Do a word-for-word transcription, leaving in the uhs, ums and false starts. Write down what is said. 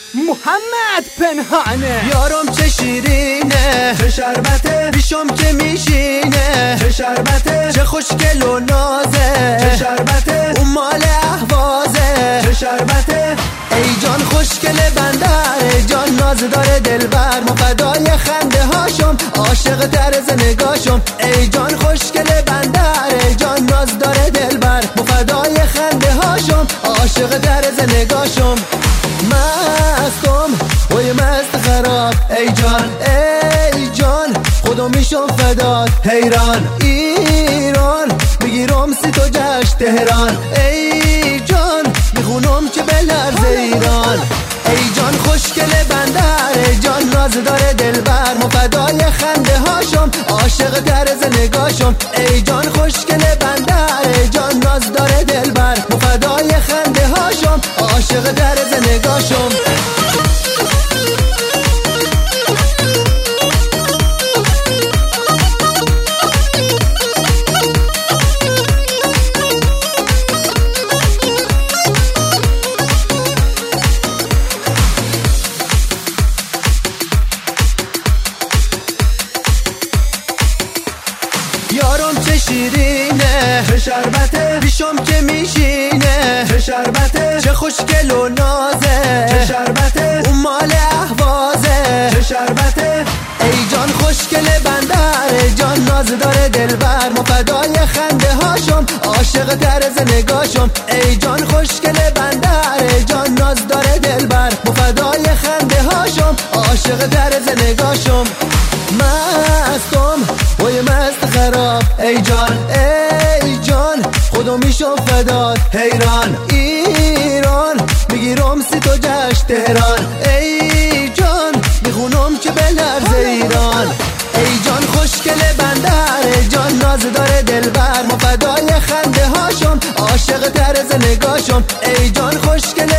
محمد پنهانه. یارم چه شیرینه، چه شربته، پیشم که میشینه، چه شربته، چه خوشگل و نازه، چه شربته، اون مال اهوازه، چه شربته. ای جان خوشگل بندر، جان ناز داره دلبر، ما فدای خنده هاشم، عاشق طرز نگاشم. ای جان خوشگل بندر، جان ناز داره دلبر، ما فدای خنده هاشم، عاشق طرز نگاشم. مستم وای مست خراب، ای جان ای جان خدا میشم فدات. حیران ایران میگیرم سی تو جشن تهران، ای جان میخونم که بلرز ایران. ای جان خوشگل بندر، جان ناز داره دلبر، ما فدای خنده هاشم، عاشق طرز نگاشم. ای جان خوشگل بندر، جان ناز داره دلبر، ما فدای خنده هاشم، عاشق طرز نگاشم. یارم چه شیرینه، چه شربته، پیشم که میشینه، چه شربته، چه خوشگل و نازه، چه شربته، اون مال اهوازه، چه شربته. ای جان خوشگل بندر، جان ناز داره دلبر، ما فدای خنده هاشم، عاشق طرز نگاشم. ای جان خوشگل بندر، جان ناز داره دلبر، ما فدای خنده هاشم، عاشق طرز نگاشم. مستم وای مست خراب، ای جان ای جان خدا میشم فدات. حیران ایران میگیرم سی تو جشن تهران، ای جان میخونم که بلرز ایران. ای جان خوشگل بندر، جان ناز داره دلبر، ما فدای خنده هاشم، عاشق طرز نگاشم. ای جان خوشگل